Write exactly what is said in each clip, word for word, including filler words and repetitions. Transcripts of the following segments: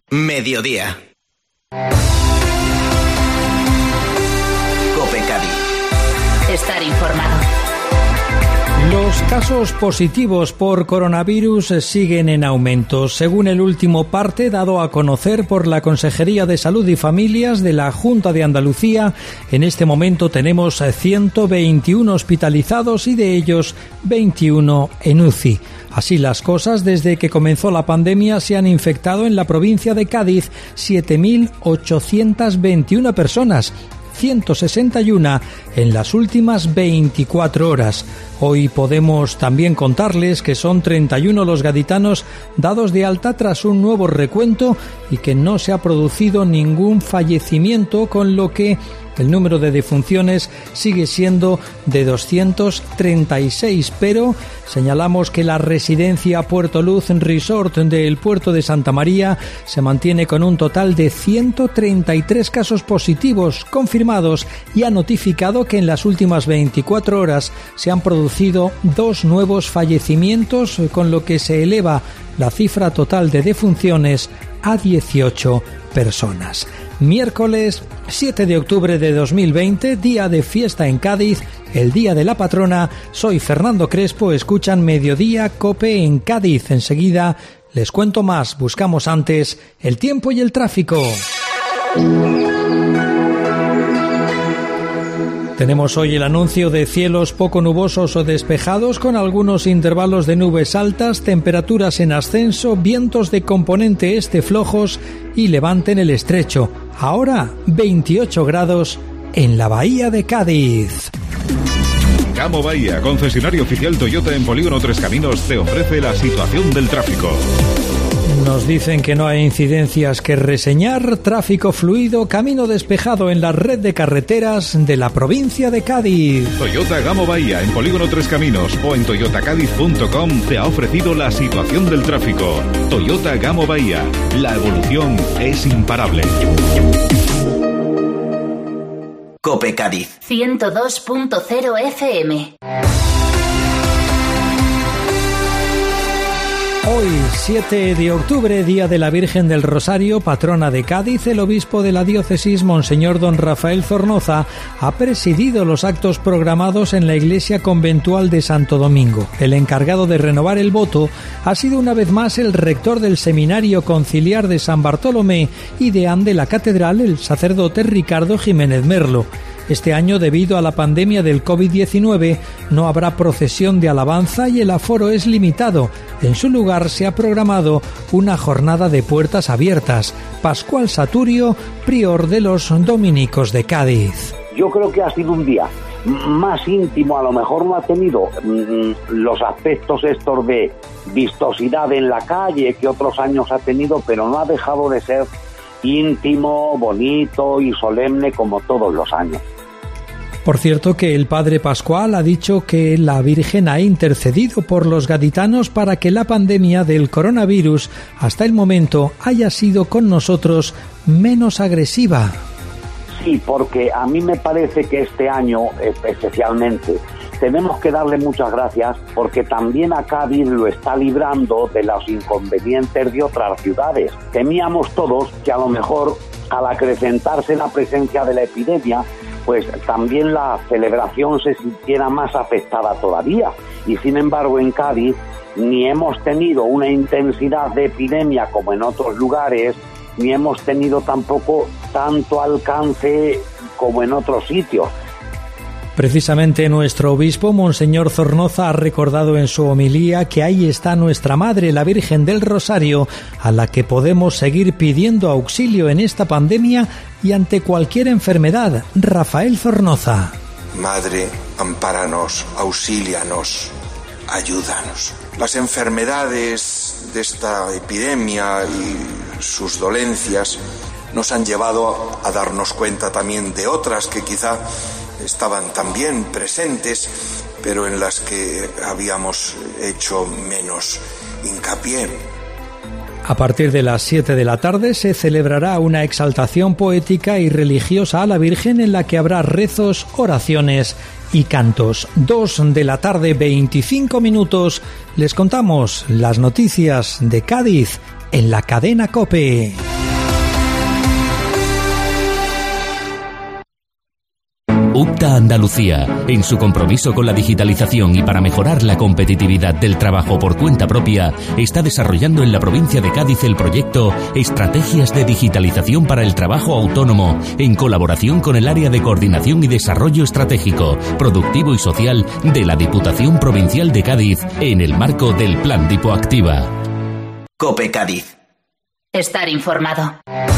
Mediodía. COPE Cádiz. Estar informado. Los casos positivos por coronavirus siguen en aumento. Según el último parte dado a conocer por la Consejería de Salud y Familias de la Junta de Andalucía, en este momento tenemos ciento veintiuno hospitalizados y de ellos veintiuno en U C I. Así las cosas, desde que comenzó la pandemia se han infectado en la provincia de Cádiz siete mil ochocientas veintiuna personas, ciento sesenta y uno en las últimas veinticuatro horas. Hoy podemos también contarles que son treinta y uno los gaditanos dados de alta tras un nuevo recuento y que no se ha producido ningún fallecimiento, con lo que el número de defunciones sigue siendo de doscientos treinta y seis, pero señalamos que la residencia Puerto Luz Resort del puerto de Santa María se mantiene con un total de ciento treinta y tres casos positivos confirmados y ha notificado que en las últimas veinticuatro horas se han producido dos nuevos fallecimientos, con lo que se eleva la cifra total de defunciones a dieciocho personas. Miércoles siete de octubre de dos mil veinte, día de fiesta en Cádiz, el día de la patrona. Soy Fernando Crespo, escuchan Mediodía COPE en Cádiz. Enseguida les cuento más, buscamos antes el tiempo y el tráfico. Tenemos hoy el anuncio de cielos poco nubosos o despejados con algunos intervalos de nubes altas, temperaturas en ascenso, vientos de componente este flojos y levante en el estrecho. Ahora veintiocho grados en la Bahía de Cádiz. Gamo Bahía, concesionario oficial Toyota en Polígono Tres Caminos, te ofrece la situación del tráfico. Nos dicen que no hay incidencias que reseñar, tráfico fluido, camino despejado en la red de carreteras de la provincia de Cádiz. Toyota Gamo Bahía en Polígono Tres Caminos o en toyota cádiz punto com te ha ofrecido la situación del tráfico. Toyota Gamo Bahía, la evolución es imparable. COPE Cádiz ciento dos punto cero F M. Hoy, siete de octubre, día de la Virgen del Rosario, patrona de Cádiz, el obispo de la diócesis, Monseñor don Rafael Zornoza, ha presidido los actos programados en la iglesia conventual de Santo Domingo. El encargado de renovar el voto ha sido una vez más el rector del Seminario Conciliar de San Bartolomé y deán de la catedral, el sacerdote Ricardo Jiménez Merlo. Este año, debido a la pandemia del covid diecinueve, no habrá procesión de alabanza y el aforo es limitado. En su lugar se ha programado una jornada de puertas abiertas. Pascual Saturio, prior de los dominicos de Cádiz. Yo creo que ha sido un día más íntimo, a lo mejor no ha tenido mmm, los aspectos estos de vistosidad en la calle que otros años ha tenido, pero no ha dejado de ser íntimo, bonito y solemne como todos los años. Por cierto, que el padre Pascual ha dicho que la Virgen ha intercedido por los gaditanos para que la pandemia del coronavirus hasta el momento haya sido con nosotros menos agresiva. Sí, porque a mí me parece que este año especialmente tenemos que darle muchas gracias porque también a Cádiz lo está librando de los inconvenientes de otras ciudades. Temíamos todos que a lo mejor al acrecentarse la presencia de la epidemia, pues también la celebración se sintiera más afectada todavía. Y sin embargo en Cádiz ni hemos tenido una intensidad de epidemia como en otros lugares, ni hemos tenido tampoco tanto alcance como en otros sitios. Precisamente nuestro obispo, Monseñor Zornoza, ha recordado en su homilía que ahí está nuestra Madre, la Virgen del Rosario, a la que podemos seguir pidiendo auxilio en esta pandemia y ante cualquier enfermedad. Rafael Zornoza. Madre, ampáranos, auxílianos, ayúdanos. Las enfermedades de esta epidemia y sus dolencias nos han llevado a darnos cuenta también de otras que quizá estaban también presentes, pero en las que habíamos hecho menos hincapié. A partir de las siete de la tarde se celebrará una exaltación poética y religiosa a la Virgen en la que habrá rezos, oraciones y cantos. Dos de la tarde, veinticinco minutos, les contamos las noticias de Cádiz en la cadena COPE. UPTA Andalucía, en su compromiso con la digitalización y para mejorar la competitividad del trabajo por cuenta propia, está desarrollando en la provincia de Cádiz el proyecto Estrategias de Digitalización para el Trabajo Autónomo, en colaboración con el Área de Coordinación y Desarrollo Estratégico, Productivo y Social de la Diputación Provincial de Cádiz, en el marco del Plan Dipoactiva. COPE Cádiz. Estar informado.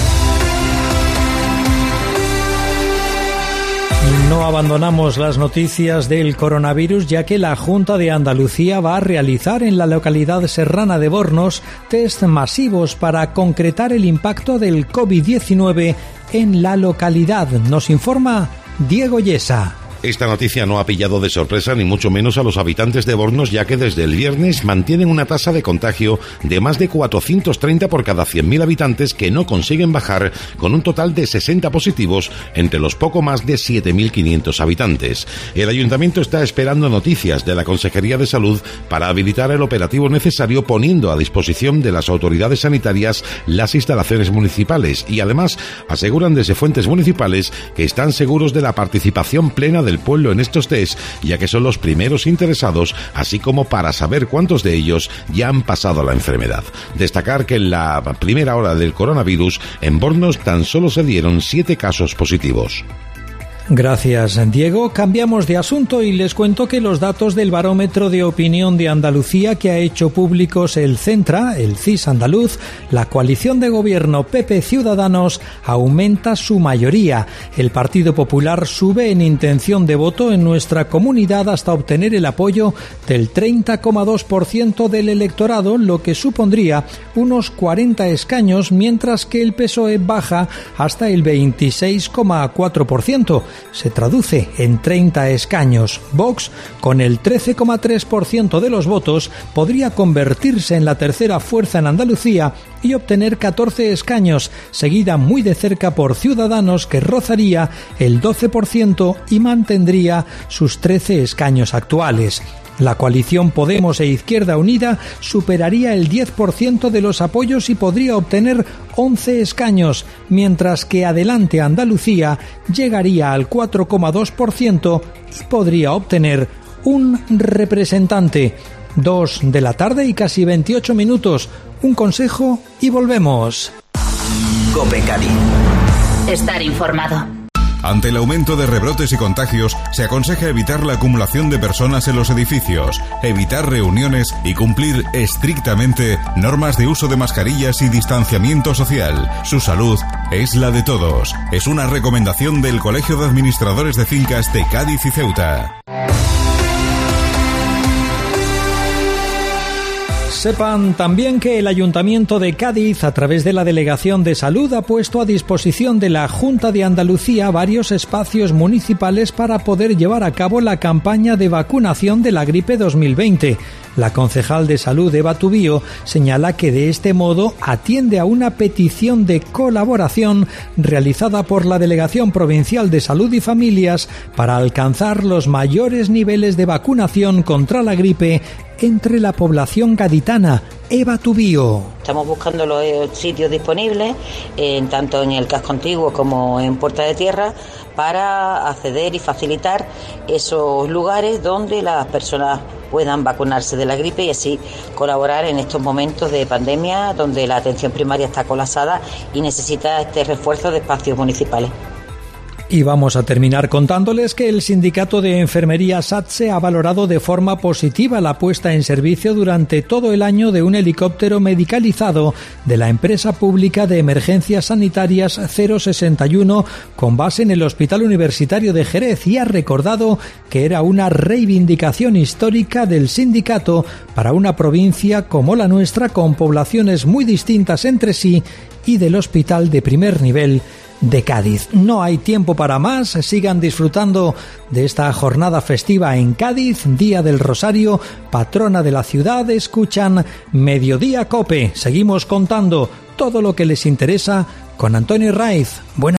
No abandonamos las noticias del coronavirus, ya que la Junta de Andalucía va a realizar en la localidad serrana de Bornos test masivos para concretar el impacto del COVID diecinueve en la localidad. Nos informa Diego Yesa. Esta noticia no ha pillado de sorpresa ni mucho menos a los habitantes de Bornos, ya que desde el viernes mantienen una tasa de contagio de más de cuatrocientos treinta por cada cien mil habitantes, que no consiguen bajar, con un total de sesenta positivos entre los poco más de siete mil quinientos habitantes. El ayuntamiento está esperando noticias de la Consejería de Salud para habilitar el operativo necesario, poniendo a disposición de las autoridades sanitarias las instalaciones municipales, y además aseguran desde fuentes municipales que están seguros de la participación plena de el pueblo en estos test, ya que son los primeros interesados, así como para saber cuántos de ellos ya han pasado la enfermedad. Destacar que en la primera hora del coronavirus en Bornos tan solo se dieron siete casos positivos. Gracias, Diego. Cambiamos de asunto y les cuento que los datos del Barómetro de Opinión de Andalucía, que ha hecho públicos el Centra, el C I S andaluz, la coalición de gobierno P P Ciudadanos aumenta su mayoría. El Partido Popular sube en intención de voto en nuestra comunidad hasta obtener el apoyo del treinta coma dos por ciento del electorado, lo que supondría unos cuarenta escaños, mientras que el P S O E baja hasta el veintiséis coma cuatro por ciento. Se traduce en treinta escaños. Vox, con el trece coma tres por ciento de los votos, podría convertirse en la tercera fuerza en Andalucía y obtener catorce escaños, seguida muy de cerca por Ciudadanos, que rozaría el doce por ciento y mantendría sus trece escaños actuales. La coalición Podemos e Izquierda Unida superaría el diez por ciento de los apoyos y podría obtener once escaños, mientras que Adelante Andalucía llegaría al cuatro coma dos por ciento y podría obtener un representante. Dos de la tarde y casi veintiocho minutos. Un consejo y volvemos. COPE Cádiz. Estar informado. Ante el aumento de rebrotes y contagios, se aconseja evitar la acumulación de personas en los edificios, evitar reuniones y cumplir estrictamente normas de uso de mascarillas y distanciamiento social. Su salud es la de todos. Es una recomendación del Colegio de Administradores de Fincas de Cádiz y Ceuta. Sepan también que el Ayuntamiento de Cádiz, a través de la Delegación de Salud, ha puesto a disposición de la Junta de Andalucía varios espacios municipales para poder llevar a cabo la campaña de vacunación de la gripe dos mil veinte. La concejal de Salud, Eva Tubío, señala que de este modo atiende a una petición de colaboración realizada por la Delegación Provincial de Salud y Familias para alcanzar los mayores niveles de vacunación contra la gripe entre la población gaditana. Eva Tubío. Estamos buscando los sitios disponibles, en, tanto en el casco antiguo como en Puerta de Tierra, para acceder y facilitar esos lugares donde las personas puedan vacunarse de la gripe y así colaborar en estos momentos de pandemia donde la atención primaria está colapsada y necesita este refuerzo de espacios municipales. Y vamos a terminar contándoles que el Sindicato de Enfermería SATSE ha valorado de forma positiva la puesta en servicio durante todo el año de un helicóptero medicalizado de la empresa pública de emergencias sanitarias cero sesenta y uno con base en el Hospital Universitario de Jerez, y ha recordado que era una reivindicación histórica del sindicato para una provincia como la nuestra, con poblaciones muy distintas entre sí, y del hospital de primer nivel de Cádiz. No hay tiempo para más. Sigan disfrutando de esta jornada festiva en Cádiz, Día del Rosario, patrona de la ciudad. Escuchan Mediodía Cope. Seguimos contando todo lo que les interesa con Antonio Raiz. Buenas